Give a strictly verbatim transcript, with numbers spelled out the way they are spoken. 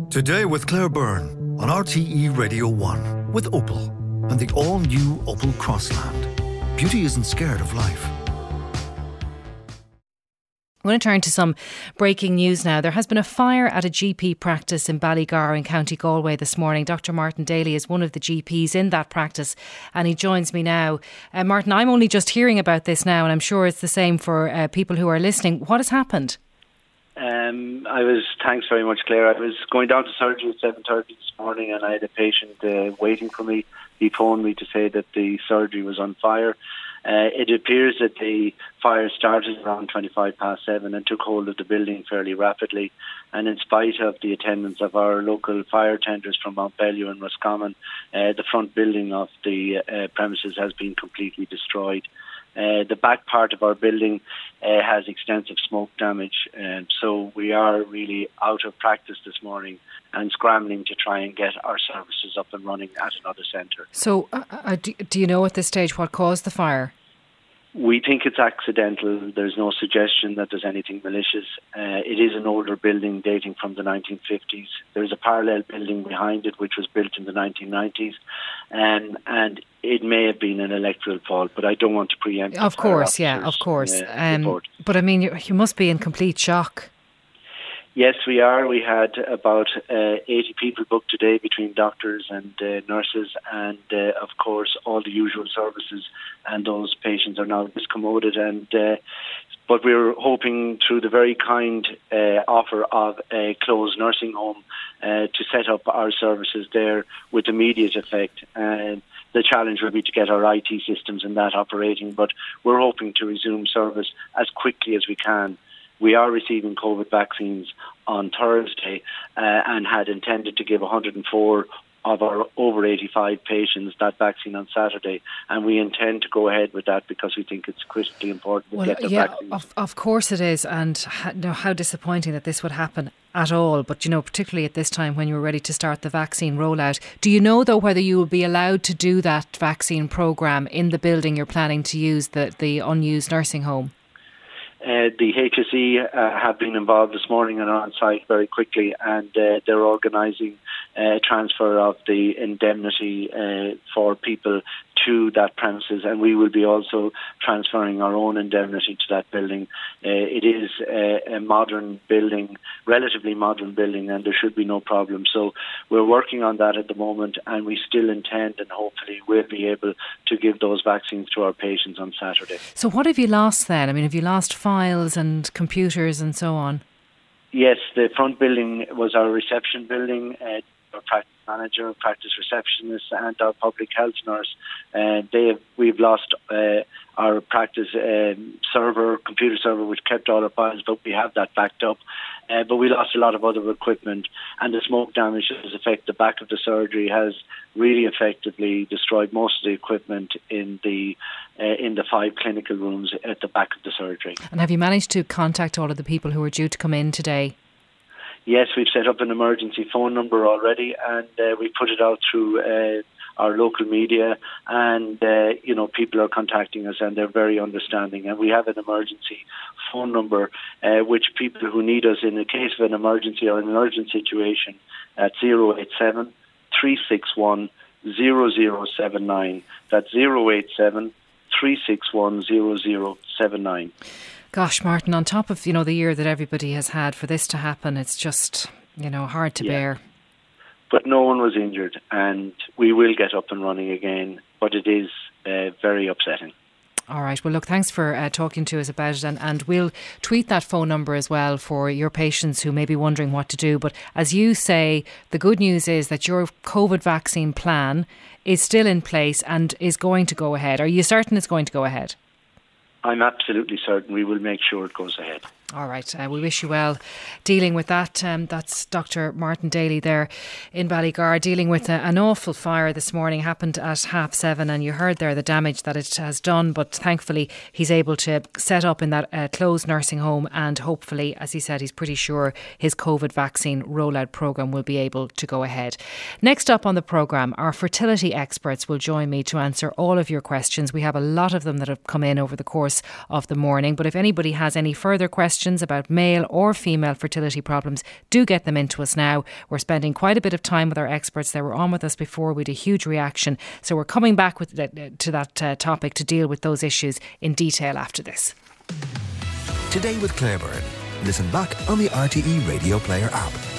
Today with Claire Byrne on R T E Radio one with Opel and the all-new Opel Crossland. Beauty isn't scared of life. I'm going to turn to some breaking news now. There has been a fire at a G P practice in Ballygar in County Galway this morning. Doctor Martin Daly is one of the G Ps in that practice and he joins me now. Uh, Martin, I'm only just hearing about this now and I'm sure it's the same for uh, people who are listening. What has happened? Um, I was, thanks very much, Claire. I was going down to surgery at seven thirty this morning and I had a patient uh, waiting for me. He phoned me to say that the surgery was on fire. Uh, it appears that the fire started around twenty-five past seven and took hold of the building fairly rapidly. And in spite of the attendance of our local fire tenders from Mount Bellew and Roscommon, uh, the front building of the uh, premises has been completely destroyed. Uh, the back part of our building uh, has extensive smoke damage, and so we are really out of practice this morning and scrambling to try and get our services up and running at another centre. So uh, uh, do, do you know at this stage what caused the fire? We think it's accidental. There's no suggestion that there's anything malicious. Uh, it is an older building dating from the nineteen fifties. There's a parallel building behind it which was built in the nineteen nineties, um, and it may have been an electrical fault, but I don't want to preempt. Of course, yeah, of course. Uh, um, but I mean, you, you must be in complete shock. Yes, we are. We had about uh, eighty people booked today between doctors and uh, nurses and, uh, of course, all the usual services, and those patients are now discommoded. And uh, but we're hoping through the very kind uh, offer of a closed nursing home uh, to set up our services there with immediate effect. And the challenge will be to get our I T systems and that operating, but we're hoping to resume service as quickly as we can. We are receiving COVID vaccines on Thursday uh, and had intended to give one hundred four of our over eighty-five patients that vaccine on Saturday, and we intend to go ahead with that because we think it's critically important to well, get the yeah, vaccines. Of, of course it is, and ha, no, how disappointing that this would happen at all, but you know, particularly at this time when you were ready to start the vaccine rollout. Do you know though whether you will be allowed to do that vaccine programme in the building you're planning to use, the, the unused nursing home? Uh, the H S E uh, have been involved this morning and are on site very quickly, and uh, they're organising a uh, transfer of the indemnity uh, for people to that premises, and we will be also transferring our own indemnity to that building. Uh, it is a, a modern building, relatively modern building, and there should be no problem. So we're working on that at the moment, and we still intend and hopefully will be able to give those vaccines to our patients on Saturday. So what have you lost then? I mean, have you lost files and computers and so on? Yes, the front building was our reception building. Uh, our practice manager, practice receptionist and our public health nurse. Uh, they have, we've lost uh, our practice um, server, computer server, which kept all our files, but we have that backed up. Uh, but we lost a lot of other equipment, and the smoke damage has affected the back of the surgery, has really effectively destroyed most of the equipment in the uh, in the five clinical rooms at the back of the surgery. And have you managed to contact all of the people who are due to come in today? Yes, we've set up an emergency phone number already, and uh, we put it out through uh, our local media, and uh, you know, people are contacting us and they're very understanding, and we have an emergency phone number uh, which people who need us in the case of an emergency or an urgent situation at zero eight seven, three six one, zero zero seven nine. That's zero eight seven, three six one, zero zero seven nine. Gosh, Martin, on top of, you know, the year that everybody has had, for this to happen, it's just, you know, hard to yeah. bear. But no one was injured, and we will get up and running again, but it is uh, very upsetting. All right. Well, look, thanks for uh, talking to us about it, and, and we'll tweet that phone number as well for your patients who may be wondering what to do. But as you say, the good news is that your COVID vaccine plan is still in place and is going to go ahead. Are you certain it's going to go ahead? I'm absolutely certain we will make sure it goes ahead. All right, uh, we wish you well dealing with that. Um, that's Doctor Martin Daly there in Ballygar, dealing with a, an awful fire this morning. Happened at half seven, and you heard there the damage that it has done, but thankfully he's able to set up in that uh, closed nursing home, and hopefully, as he said, he's pretty sure his COVID vaccine rollout programme will be able to go ahead. Next up on the programme, our fertility experts will join me to answer all of your questions. We have a lot of them that have come in over the course of the morning, but if anybody has any further questions questions about male or female fertility problems, do get them into us now. We're spending quite a bit of time with our experts. They were on with us before. We had a huge reaction. So we're coming back with uh, to that uh, topic to deal with those issues in detail after this. Today with Claire Byrne. Listen back on the R T E Radio Player app.